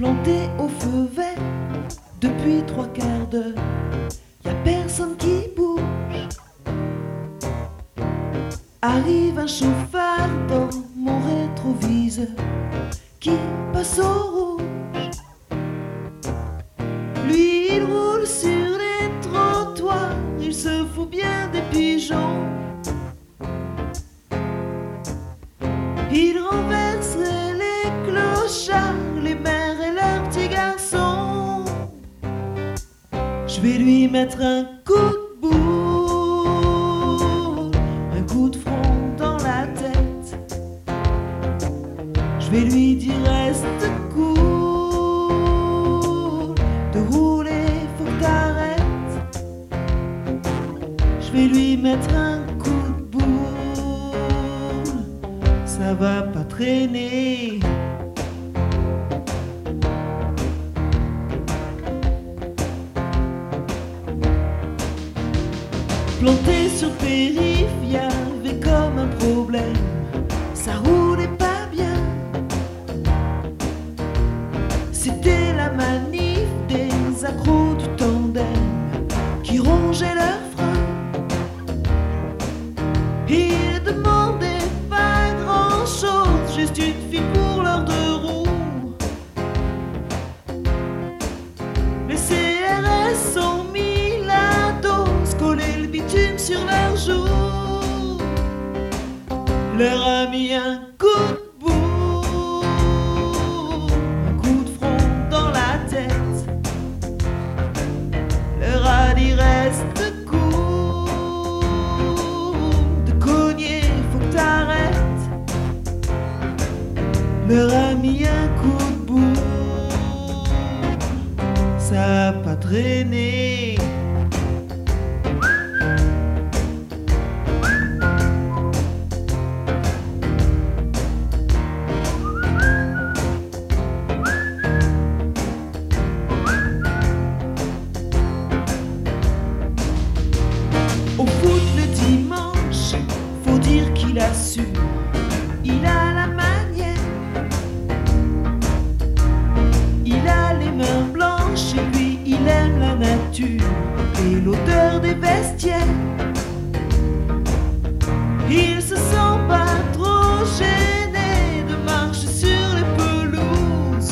planté au feu vert depuis 3/4 d'heure. Y a personne qui bouge. Arrive un chauffard dans mon rétroviseur qui passe au rouge. Lui, il roule sur les trottoirs, il se fout bien des pigeons. Il renverserait les clochards, les mères et leurs petits garçons. Je vais lui mettre un coup de boule, un coup de front dans la tête. Je vais lui dire reste cool, de rouler faut que t'arrêtes. Je vais lui mettre un coup de boule, ça va pas traîner. Planté sur périph', y'avait comme un problème, ça roulait pas bien. C'était la manif des accros du tandem qui rongeaient leurs freins. Ils demandaient pas grand chose, juste une fille pour leurs deux roues. Les CRS ont mis la dose, collé le bitume sur leurs joues, leur a mis un coup de boule, un coup de front dans la tête, leur a dit reste cool, de cogner faut que t'arrêtes, leur a mis un coup de boule, ça a pas traîné. Au foot le dimanche, faut dire qu'il assure, il a la manière, il a les mains blanches et puis il aime la nature et l'odeur des vestiaires. Il se sent pas trop gêné de marcher sur les pelouses,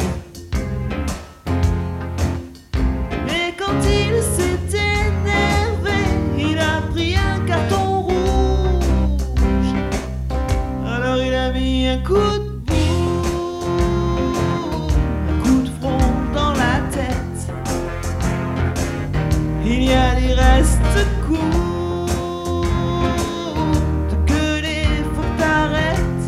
mais quand il s'est énervé, il a pris un carton rouge. Alors il a mis un coup de boule, un coup de front dans la tête. Il y a des restes cool, de gueuler faut que t'arrêtes.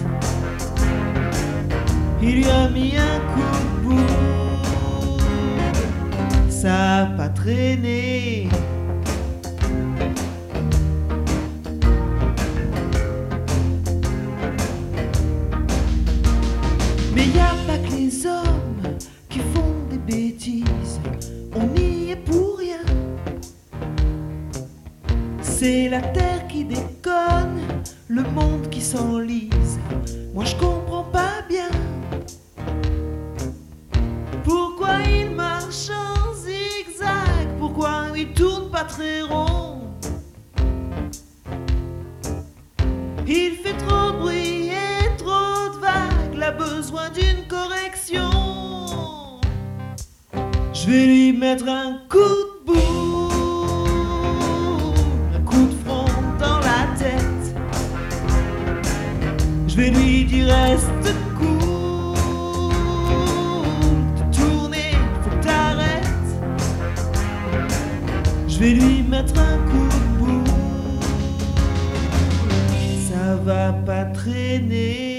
Il lui a mis un coup de boule, ça a pas traîné. Mais y a pas que les hommes qui font des bêtises, on n'y est pour rien. C'est la terre qui déconne, le monde qui s'enlise. Moi je comprends pas bien pourquoi il marche en zigzag, pourquoi il tourne pas très rond. Il fait trop de bruit et trop de vagues, il a besoin d'une correction. Je vais lui mettre un coup de boule, un coup de front dans la tête. Je vais lui dire reste cool, de tourner faut que t'arrêtes. Je vais lui mettre un coup de boule, ça va pas traîner.